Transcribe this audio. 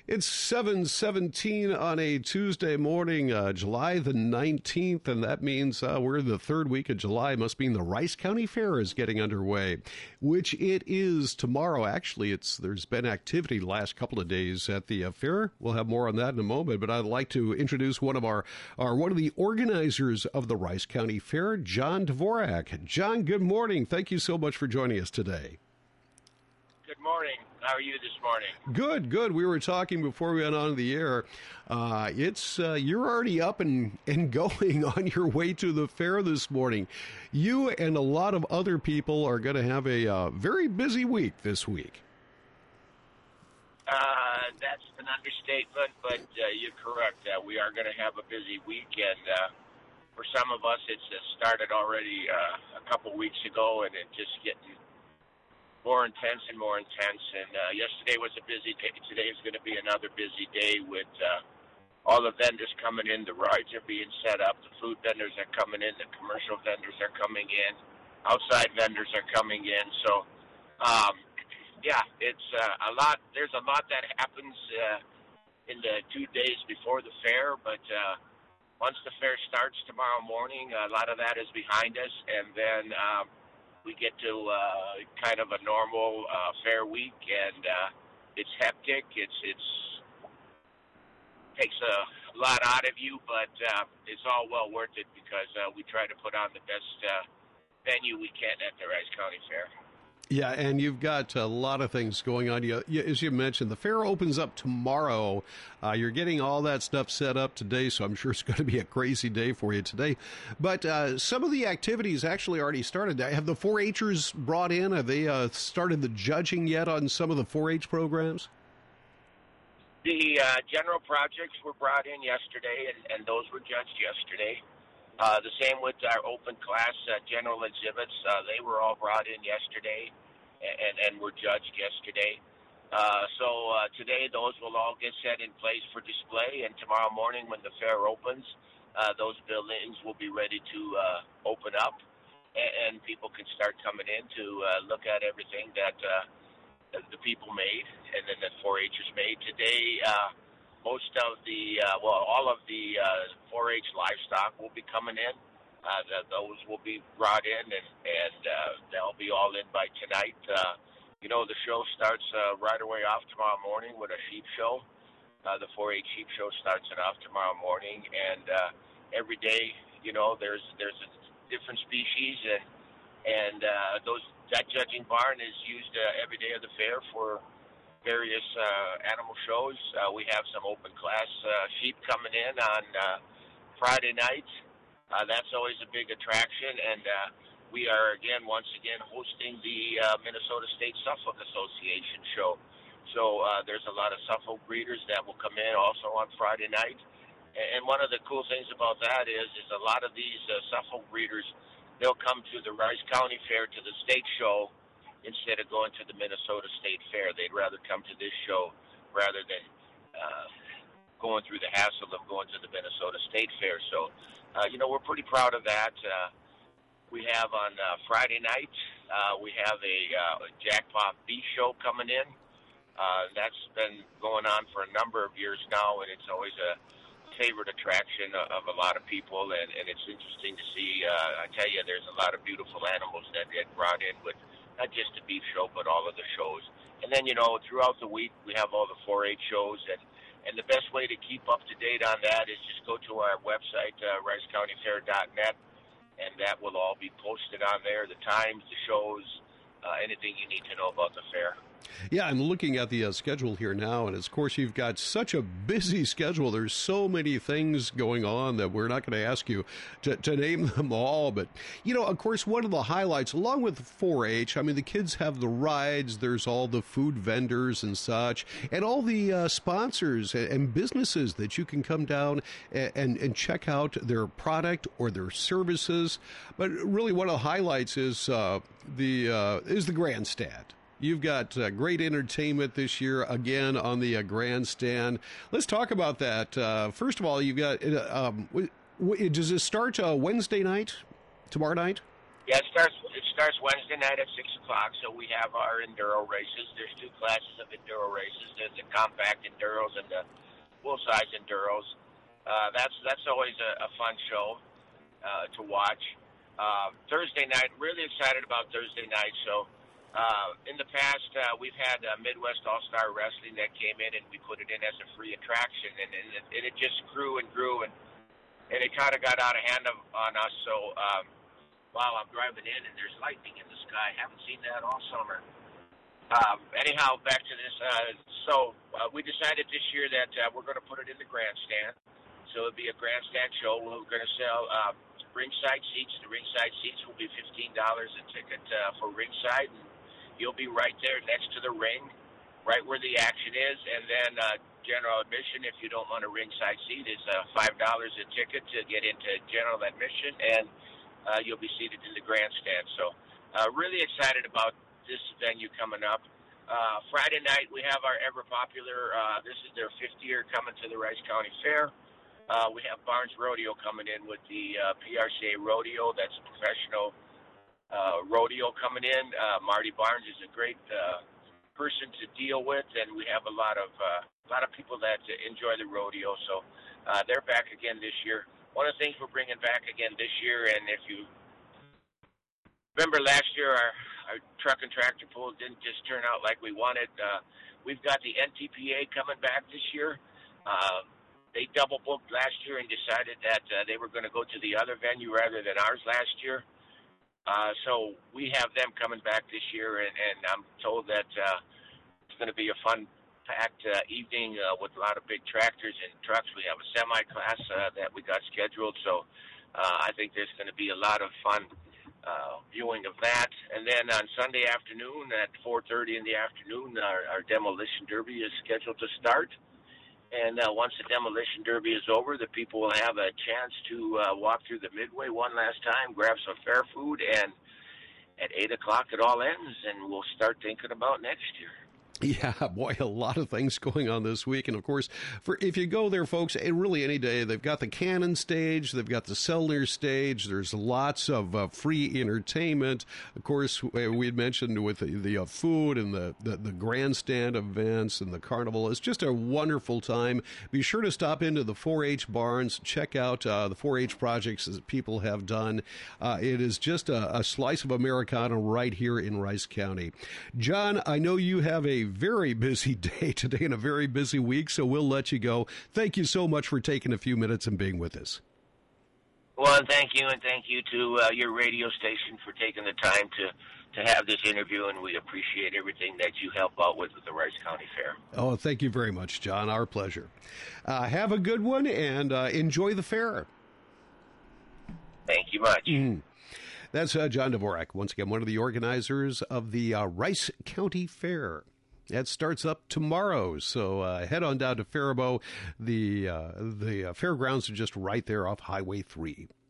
It's 7:17 on a Tuesday morning, July the 19th, and that means we're the third week of July. Must mean the Rice County Fair is getting underway, which it is tomorrow. Actually, there's been activity the last couple of days at the fair. We'll have more on that in a moment, but I'd like to introduce one of one of the organizers of the Rice County Fair, John Dvorak. John, good morning. Thank you so much for joining us today. Good morning. How are you this morning? Good. We were talking before we went on the air. You're already up and going on your way to the fair this morning. You and a lot of other people are going to have a very busy week this week. That's an understatement, but you're correct. We are going to have a busy week, and for some of us, it's started already a couple weeks ago, and it just getting more intense. And yesterday was a busy day. Today is going to be another busy day with all the vendors coming in. The rides are being set up. The food vendors are coming in. The commercial vendors are coming in. Outside vendors are coming in. So, it's a lot. There's a lot that happens in the 2 days before the fair. But once the fair starts tomorrow morning, a lot of that is behind us. And then we get to kind of a normal fair week, and it's hectic. It takes a lot out of you, but it's all well worth it because we try to put on the best venue we can at the Rice County Fair. Yeah, and you've got a lot of things going on. As you mentioned, the fair opens up tomorrow. You're getting all that stuff set up today, so I'm sure it's going to be a crazy day for you today. But some of the activities actually already started. Have the 4-H'ers brought in? Have they started the judging yet on some of the 4-H programs? The general projects were brought in yesterday, and those were judged yesterday. The same with our open class general exhibits. They were all brought in yesterday and were judged yesterday. So today those will all get set in place for display, and tomorrow morning when the fair opens, those buildings will be ready to open up, and people can start coming in to look at everything that the people made and then the 4-H'ers made. Today, most of all of the 4-H livestock will be coming in. Those will be brought in, and they'll be all in by tonight. The show starts right away off tomorrow morning with a sheep show. The 4-H sheep show starts it off tomorrow morning, and every day, there's a different species, and that judging barn is used every day of the fair for various animal shows. We have some open class sheep coming in on Friday night. That's always a big attraction, and we are once again hosting the Minnesota State Suffolk Association show. So there's a lot of Suffolk breeders that will come in also on Friday night. And one of the cool things about that is a lot of these Suffolk breeders, they'll come to the Rice County Fair, to the state show, instead of going to the Minnesota State Fair. They'd rather come to this show rather than going through the hassle of going to the Minnesota State Fair. So, we're pretty proud of that. We have on Friday night, we have a Jackpot Bee show coming in. That's been going on for a number of years now, and it's always a favorite attraction of a lot of people, and it's interesting to see. I tell you, there's a lot of beautiful animals that get brought in with not just the beef show, but all of the shows. And then, throughout the week, we have all the 4-H shows, and the best way to keep up to date on that is just go to our website, ricecountyfair.net, and that will all be posted on there, the times, the shows, anything you need to know about the fair. Yeah, I'm looking at the schedule here now, and of course you've got such a busy schedule. There's so many things going on that we're not going to ask you to name them all. But, of course, one of the highlights, along with 4-H, the kids have the rides, there's all the food vendors and such, and all the sponsors and businesses that you can come down and check out their product or their services. But really one of the highlights is the grandstand. You've got great entertainment this year, again, on the grandstand. Let's talk about that. First of all, you've got, does it start Wednesday night, tomorrow night? Yeah, it starts Wednesday night at 6 o'clock. So we have our enduro races. There's two classes of enduro races. There's the compact enduros and the full size enduros. That's always a fun show to watch. Thursday night, really excited about Thursday night. So in the past, we've had Midwest All-Star Wrestling that came in, and we put it in as a free attraction, and it just grew and grew, and it kind of got out of hand on us. So wow, I'm driving in, and there's lightning in the sky. Haven't seen that all summer. Anyhow, back to this. So we decided this year that we're going to put it in the grandstand. So it'll be a grandstand show. We're going to sell ringside seats. The ringside seats will be $15 a ticket for ringside, and you'll be right there next to the ring, right where the action is. And then general admission, if you don't want a ringside seat, is $5 a ticket to get into general admission, and you'll be seated in the grandstand. So really excited about this venue coming up. Friday night, we have our ever-popular, this is their 5th year coming to the Rice County Fair. We have Barnes Rodeo coming in with the PRCA Rodeo. That's a professional rodeo coming in. Marty Barnes is a great person to deal with, and we have a lot of people that enjoy the rodeo. So they're back again this year. One of the things we're bringing back again this year, and if you remember last year, our truck and tractor pull didn't just turn out like we wanted. We've got the NTPA coming back this year. They double booked last year and decided that they were going to go to the other venue rather than ours last year. So we have them coming back this year, and I'm told that it's going to be a fun-packed evening with a lot of big tractors and trucks. We have a semi-class that we got scheduled, so I think there's going to be a lot of fun viewing of that. And then on Sunday afternoon at 4:30 in the afternoon, our Demolition Derby is scheduled to start. And once the Demolition Derby is over, the people will have a chance to walk through the Midway one last time, grab some fair food, and at 8 o'clock it all ends, and we'll start thinking about next year. Yeah, boy, a lot of things going on this week. And, of course, if you go there, folks, really any day, they've got the Cannon stage, they've got the Sellner stage, there's lots of free entertainment. Of course, we had mentioned with the food and the grandstand events and the carnival. It's just a wonderful time. Be sure to stop into the 4-H barns, check out the 4-H projects that people have done. It is just a slice of Americana right here in Rice County. John, I know you have a very busy day today and a very busy week, so we'll let you go. Thank you so much for taking a few minutes and being with us. Well, thank you, and thank you to your radio station for taking the time to have this interview, and we appreciate everything that you help out with the Rice County Fair. Oh, thank you very much, John. Our pleasure. Have a good one, and enjoy the fair. Thank you much. That's John Dvorak, once again, one of the organizers of the Rice County Fair. That starts up tomorrow, so head on down to Faribault. The fairgrounds are just right there off Highway 3.